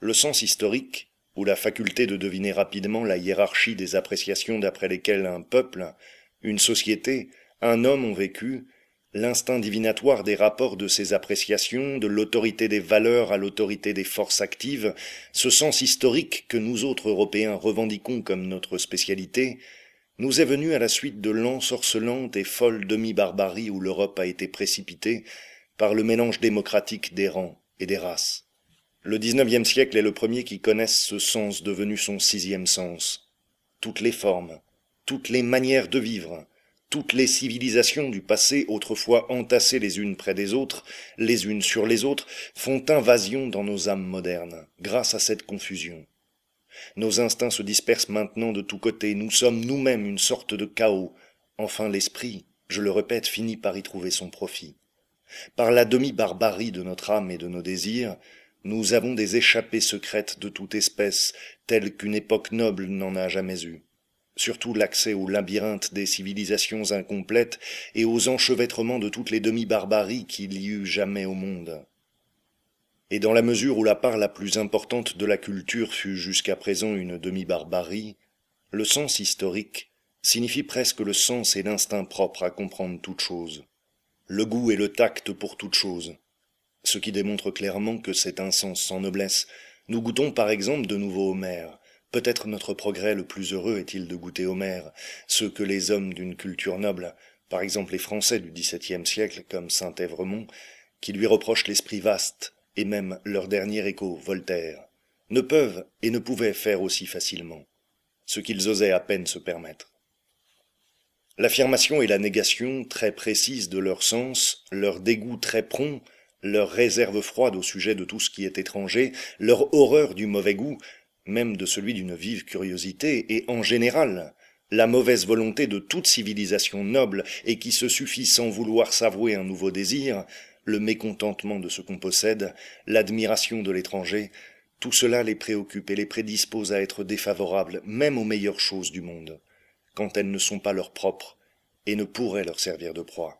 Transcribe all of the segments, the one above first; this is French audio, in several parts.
Le sens historique, ou la faculté de deviner rapidement la hiérarchie des appréciations d'après lesquelles un peuple, une société, un homme ont vécu, l'instinct divinatoire des rapports de ces appréciations, de l'autorité des valeurs à l'autorité des forces actives, ce sens historique que nous autres Européens revendiquons comme notre spécialité, nous est venu à la suite de l'ensorcelante et folle demi-barbarie où l'Europe a été précipitée par le mélange démocratique des rangs et des races. Le XIXe siècle est le premier qui connaisse ce sens devenu son sixième sens. Toutes les formes, toutes les manières de vivre, toutes les civilisations du passé autrefois entassées les unes près des autres, les unes sur les autres, font invasion dans nos âmes modernes, grâce à cette confusion. Nos instincts se dispersent maintenant de tous côtés, nous sommes nous-mêmes une sorte de chaos. Enfin l'esprit, je le répète, finit par y trouver son profit. Par la demi-barbarie de notre âme et de nos désirs, nous avons des échappées secrètes de toute espèce, telles qu'une époque noble n'en a jamais eu. Surtout l'accès au labyrinthe des civilisations incomplètes et aux enchevêtrements de toutes les demi-barbaries qu'il y eut jamais au monde. Et dans la mesure où la part la plus importante de la culture fut jusqu'à présent une demi-barbarie, le sens historique signifie presque le sens et l'instinct propre à comprendre toute chose, le goût et le tact pour toute chose, ce qui démontre clairement que c'est un sens sans noblesse. Nous goûtons par exemple de nouveau Homère. Peut-être notre progrès le plus heureux est-il de goûter Homère, ce que les hommes d'une culture noble, par exemple les Français du XVIIe siècle comme Saint-Évremont, qui lui reprochent l'esprit vaste, et même leur dernier écho, Voltaire, ne peuvent et ne pouvaient faire aussi facilement, ce qu'ils osaient à peine se permettre. L'affirmation et la négation très précises de leur sens, leur dégoût très prompt, leur réserve froide au sujet de tout ce qui est étranger, leur horreur du mauvais goût, même de celui d'une vive curiosité, et en général, la mauvaise volonté de toute civilisation noble et qui se suffit sans vouloir s'avouer un nouveau désir, le mécontentement de ce qu'on possède, l'admiration de l'étranger, tout cela les préoccupe et les prédispose à être défavorables même aux meilleures choses du monde, quand elles ne sont pas leurs propres et ne pourraient leur servir de proie.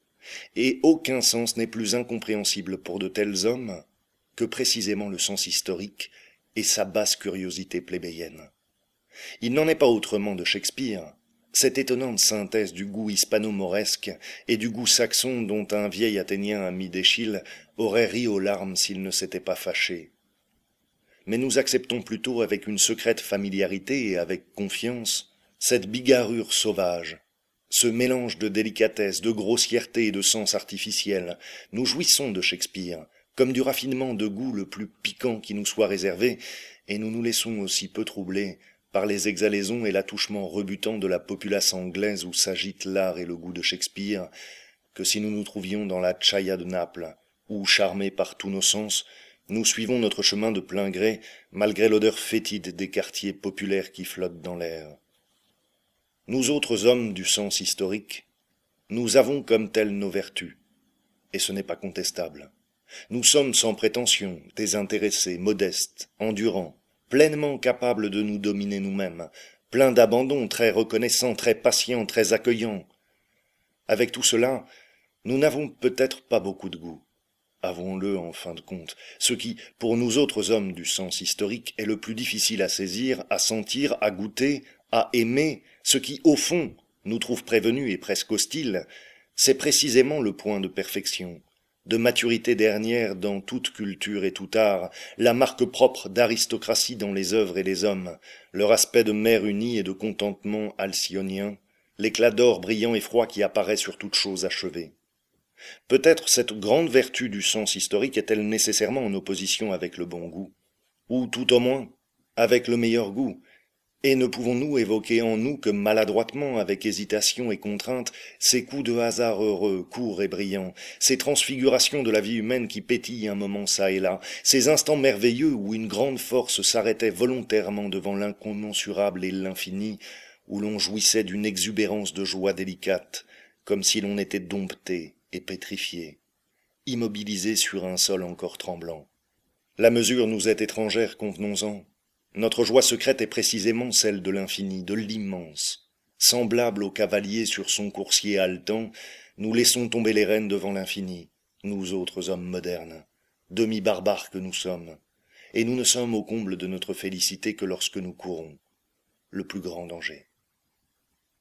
Et aucun sens n'est plus incompréhensible pour de tels hommes que précisément le sens historique et sa basse curiosité plébéienne. Il n'en est pas autrement de Shakespeare, cette étonnante synthèse du goût hispano-mauresque et du goût saxon dont un vieil Athénien ami d'Échille aurait ri aux larmes s'il ne s'était pas fâché. Mais nous acceptons plutôt avec une secrète familiarité et avec confiance cette bigarrure sauvage, ce mélange de délicatesse, de grossièreté et de sens artificiel. Nous jouissons de Shakespeare, comme du raffinement de goût le plus piquant qui nous soit réservé, et nous nous laissons aussi peu troubler par les exhalaisons et l'attouchement rebutant de la populace anglaise où s'agitent l'art et le goût de Shakespeare, que si nous nous trouvions dans la Chaya de Naples, où, charmés par tous nos sens, nous suivons notre chemin de plein gré, malgré l'odeur fétide des quartiers populaires qui flottent dans l'air. Nous autres hommes du sens historique, nous avons comme telles nos vertus, et ce n'est pas contestable. Nous sommes sans prétention, désintéressés, modestes, endurants, pleinement capables de nous dominer nous-mêmes, pleins d'abandon, très reconnaissants, très patients, très accueillants. Avec tout cela, nous n'avons peut-être pas beaucoup de goût. Avouons-le en fin de compte, ce qui, pour nous autres hommes du sens historique, est le plus difficile à saisir, à sentir, à goûter, à aimer, ce qui, au fond, nous trouve prévenus et presque hostiles, c'est précisément le point de perfection, de maturité dernière dans toute culture et tout art, la marque propre d'aristocratie dans les œuvres et les hommes, leur aspect de mère unie et de contentement alcyonien, l'éclat d'or brillant et froid qui apparaît sur toute chose achevée. Peut-être cette grande vertu du sens historique est-elle nécessairement en opposition avec le bon goût, ou tout au moins avec le meilleur goût, et ne pouvons-nous évoquer en nous que maladroitement, avec hésitation et contrainte, ces coups de hasard heureux, courts et brillants, ces transfigurations de la vie humaine qui pétillent un moment çà et là, ces instants merveilleux où une grande force s'arrêtait volontairement devant l'incommensurable et l'infini, où l'on jouissait d'une exubérance de joie délicate, comme si l'on était dompté et pétrifié, immobilisé sur un sol encore tremblant. La mesure nous est étrangère, convenons-en. Notre joie secrète est précisément celle de l'infini, de l'immense. Semblable au cavalier sur son coursier haletant, nous laissons tomber les rênes devant l'infini, nous autres hommes modernes, demi-barbares que nous sommes, et nous ne sommes au comble de notre félicité que lorsque nous courons le plus grand danger.